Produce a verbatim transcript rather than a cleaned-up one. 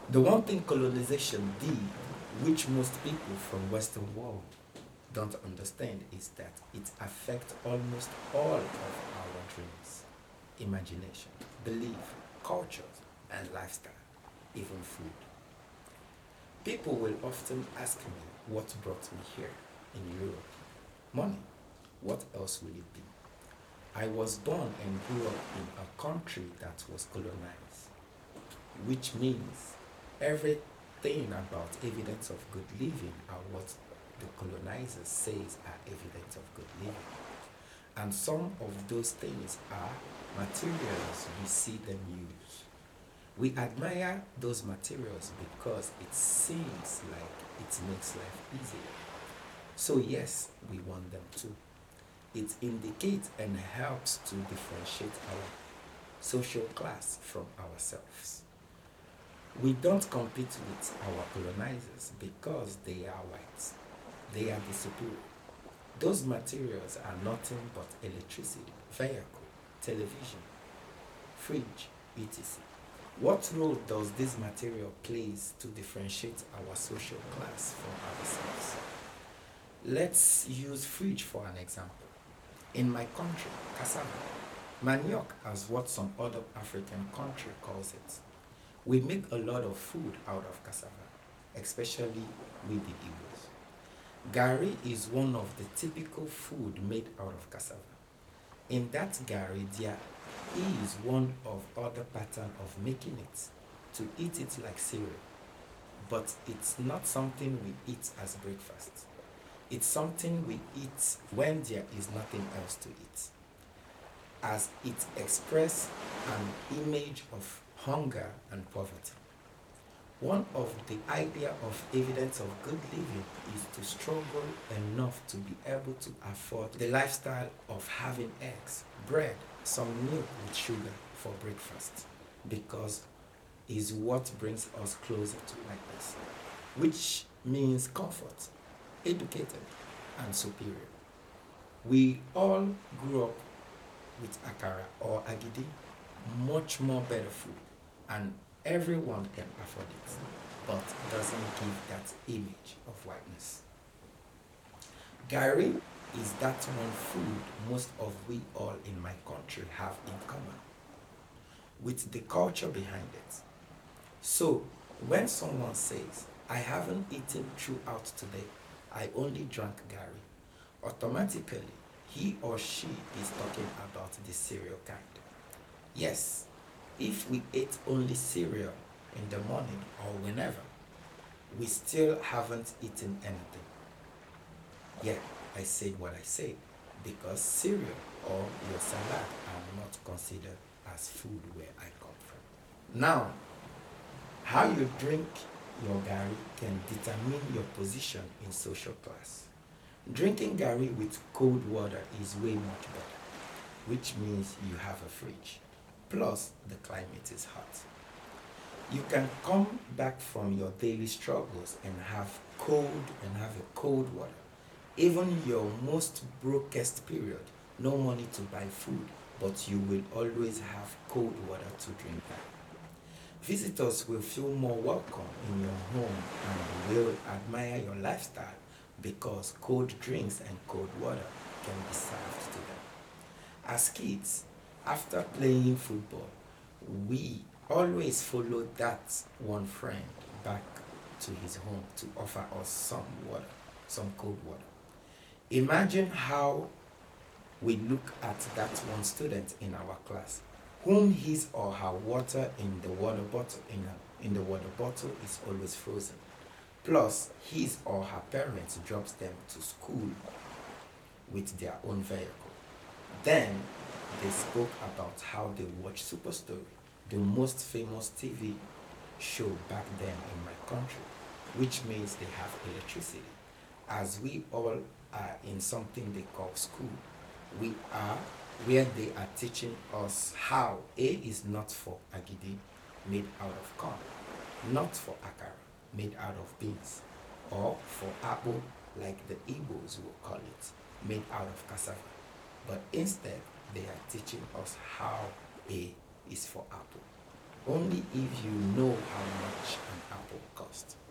The one thing colonization did, which most people from Western world don't understand, is that it affects almost all of our dreams, imagination, belief, cultures, and lifestyle, even food. People will often ask me what brought me here in Europe. Money. What else will it be? I was born and grew up in a country that was colonized, which means everything about evidence of good living are what the colonizers says are evidence of good living. And some of those things are materials we see them use. We admire those materials because it seems like it makes life easier. So yes, we want them too. It indicates and helps to differentiate our social class from ourselves. We don't compete with our colonizers because they are white. They are the superior. Those materials are nothing but electricity, vehicle, television, fridge, et cetera. What role does this material plays to differentiate our social class from ourselves? Let's use fridge for an example. In my country, cassava, manioc as what some other African country calls it. We make a lot of food out of cassava, especially with the Igbos. Gari is one of the typical food made out of cassava. In that gari, there is one of other pattern of making it, to eat it like cereal. But it's not something we eat as breakfast. It's something we eat when there is nothing else to eat, as it expresses an image of hunger and poverty. One of the idea of evidence of good living is to struggle enough to be able to afford the lifestyle of having eggs, bread, some milk with sugar for breakfast, because is what brings us closer to likeness, which means comfort, educated, and superior. We all grew up with akara or agidi, much more better food, and everyone can afford it, but doesn't give that image of whiteness. Gari is that one food most of we all in my country have in common, with the culture behind it. So, when someone says, I haven't eaten throughout today, I only drank Gary, automatically he or she is talking about the cereal kind. Yes, if we ate only cereal in the morning or whenever, we still haven't eaten anything. Yeah, I said what I said because cereal or your salad are not considered as food where I come from. Now, how you drink your Gary can determine your position in social class. Drinking Gary with cold water is way much better, which means you have a fridge. Plus, the climate is hot. You can come back from your daily struggles and have cold and have a cold water. Even your most brokest period, no money to buy food, but you will always have cold water to drink that. Visitors will feel more welcome in your home and will admire your lifestyle because cold drinks and cold water can be served to them. As kids, after playing football, we always follow that one friend back to his home to offer us some water, some cold water. Imagine how we look at that one student in our class whom his or her water in the water bottle in, a, in the water bottle is always frozen. Plus, his or her parents drops them to school with their own vehicle. Then they spoke about how they watch Superstory, the most famous T V show back then in my country, which means they have electricity. As we all are in something they call school, we are where they are teaching us how A is not for agidi, made out of corn, not for akara, made out of beans, or for apple, like the Igbos will call it, made out of cassava. But instead, they are teaching us how A is for apple. only if you know how much an apple costs.